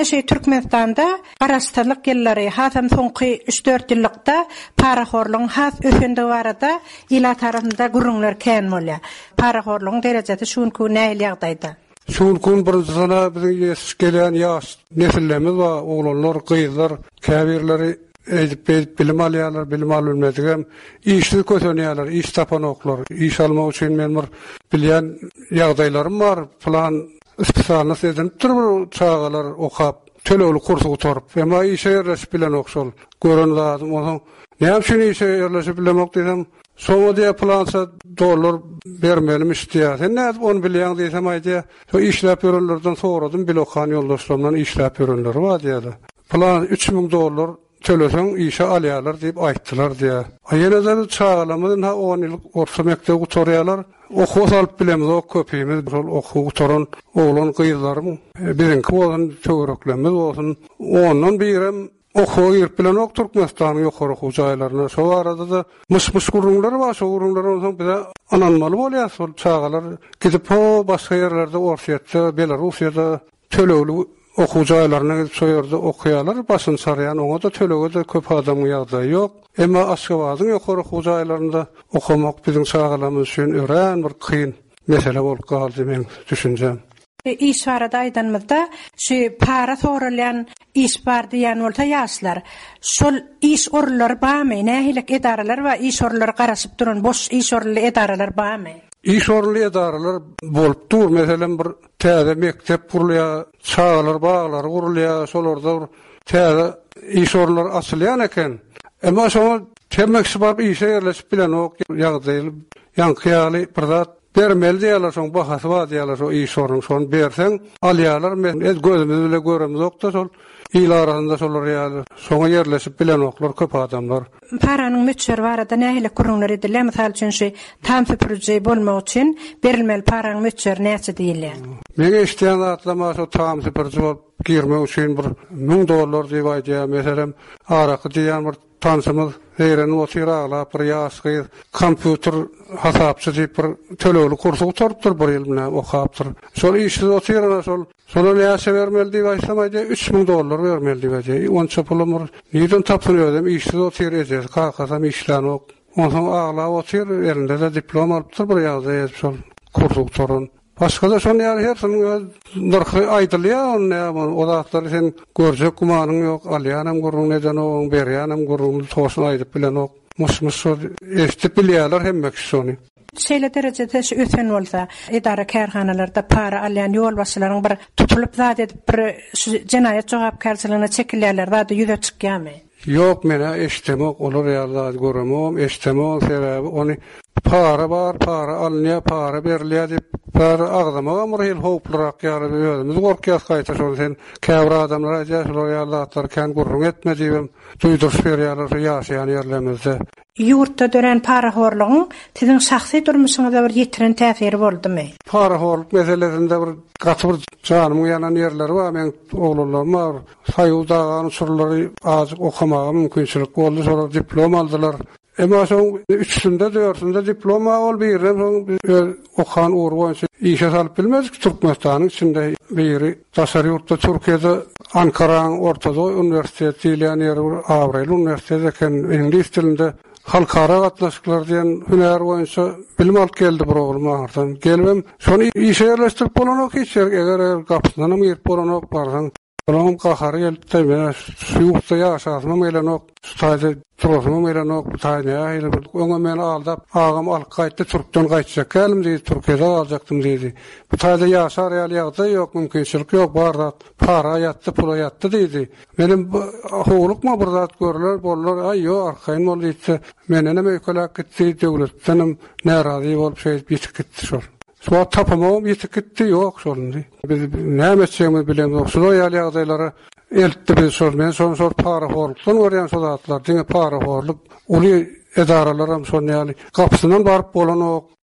Türkmenistanda garaşdyrlyk ýyllary hasam soňky 3-4 ýyllykda paraxorlygyň has ösende barada ila tarapynda gurrunlar kän bolýar. Paraxorlygyň derejesi şunku näil ýagdaýda? Şunkun bir zana biziň gelen ýaş nesillerimiz we oglanlar, gyzlar, käbirleri edip bilim alýarlar, bilim almadigan işli kösenýärler, iş tapanoklar, iş almak üçin men bir bilýän ýagdaýlarym bar. Plan spesialny sezen türlü çağalar okap, tölegli kursu oturup, ama işe yerleşip bilen okşol, görün lazım. Oňa näme şunu işe yerleşip bilemek diýsem, soňa diýe plansa dollar bermelim işdiýär. Sen näde onu bilýän diýsem aýdy, şu işläp ýörenlerden soradym, bilokan ýoldaşlarymdan işläp ýörenler bar diýerler. Plan $3000 töleseň işe alýarlar diýip aýtdylar diýär. Aýyna çağalamyň ha 10 ýyl orta mekdep oturýarlar. Oku alıp bilemiz, o köpüğümüz, oku oturan oğlan kıyılarım, bizimki olan çöğürüklerimiz olsun. Ondan birem oku girip bilen ok Türkmenistan'ın yukarı hucaylarına. Şu arada da mış gurunlar var, şu gurunlar olsun bize ananmalı oluyor. Sol çağalar gidip o başka yerlerde Orsiye'de, Belarusya'da tölevli okucaylarına gidip soyarda okuyalar, basın sarayan, ona da tölege de köp adamın yağdığı yok. Ama Aşgabat'ın yukarı okucaylarında okumak bizim sağlamamız için öğren bir kıyın mesele olup kaldı men düşüncem. İş barada aýdanmyzda şu para sorulýan iş bar diýen bolsa ýaşlar. Şol iş orlary barmy? Nähilek edaralar we iş orlary garaşyp duran boş iş orly edaralar barmy? İş orly edaralar bolup dur. Meselem bir täze mektep kurulýar, çağlar, baglar kurulýar, şolarda täze iş orlary açylýan eken. Ama şoňa temmeksi barp işe yerleşip bilen ok ýagdaýly ýankyýaly bir zat bermeli diýerler, şoň bahasy bar diýerler, şo iş orlyny şonu berseň alýarlar. Men gözümüz bile göremiz okda şol ýyl arasynda şolar ýaly. Şoňa yerleşip bilen oklar köp adamlar. Paranyň müçer barada nähile gurrunlar ediler. Mysal üçin şu tam süpürüji bolmak üçin berilmeli paranyň müçer näçe diýilýär? Men eşitýän atlama şu tam süpürüji bolup girmek üçin bir $1000 diýip aýdýar. Meselem araky diýen bir tansymyz Heyren otirala bir ýaşky kompýuter hasapçy diýip bir tölegli kursu oturupdyr bir ýyl bilen okapdyr. Şol işde otirana şola näçe bermeli diýip aýsam aýdy $3000 bermeli diýip aýdy. Onça pulum neden tapyryordum, işde otirýar, kakasam işlän ok. Ondan agla otir, elinde de diploma alypdyr bir ýagdaý şol kursu oturan. Başka da şonu ýaly her narhy aýdylýar, o zatlar sen görjek gumanyň ýok, alýanam gurrun neden o, berýänam gurrun toşun aýdyp bilen ok. Muş eşitip bilýärler hemme şonu. Şeýle derejede ösen bolsa, edara kärhanalarda para alýan ýol başlaryň bir tutulup zat edip bir jenaýat jogapkarçylygyna çekilýärler, zat ýüze çykýarmy? Yok, mene eşitemek olur ýa-da göremem, eşitemek sebebi onu para bar, para alınýar, para berilýär diýip para agdamaga murhil hoplurak ýaly özümiz gorkýas gaýta şol sen käbir adamlar aýdýar, şol ýalatlar kän gurrun etme diýip duýduryş berýärler ýaşaýan ýerlerimizde. Ýurtda dören paraxorlygyň siziň şahsy durmuşyňyza bir ýetiren täsiri boldymy? Paraxorlyk meselesinde bir gaty bir janymyň ýanan ýerleri bar. Men oglanlarym bar. Saýudagan uçurlary az okamaga mümkinçilik boldy. Şolar diploma aldylar. Ama şoň 3-sünde 4-sünde diploma ol birem şoň okan uğur boýunça işe salyp bilmezdik. Türkmenistanyň içinde biri taşary ýurtda Türkiýede Ankaraň ortada universiteti diýilen ýer Avril universiteti eken ingliz dilinde halkara gatnaşyklar diýen hüner boýunça bilim alyp geldi program artan. Gelmem şonu işe ýerleşdirip bolanok hiç eger gapynyň ýerip bolanok barsaň Olam kahar gelip de ben şuýukda ýaşasym melenok, taýda turasym melenok, taýda ýa-da öňe meni aldap, agam alyp gaýtdy, Türkden gaýtjak gelim diýdi, Türkiýede aljakdym diýdi. Bu taýda ýaşar ýaly ýok, mümkinçilik ýok, barda para ýatdy, pula ýatdy diýdi. Menim howlukma bir zat görler, bollar, aý ýok, arkaýyn bol diýdi. Meni näme ökelek gitdi, döwletden närazy bolup şeýip gitdi şol. Şu tapamam ýetip gitdi ýok şolundy. Biz näme etjegimizi bilemiz. Şu ýaly ýagdaýlara eltdi biz şol. Men şol paraxorlukdan görýän şol zatlar, diňe paraxorluk uly edaralaram şol ýaly gapsynan barıp bolan ok.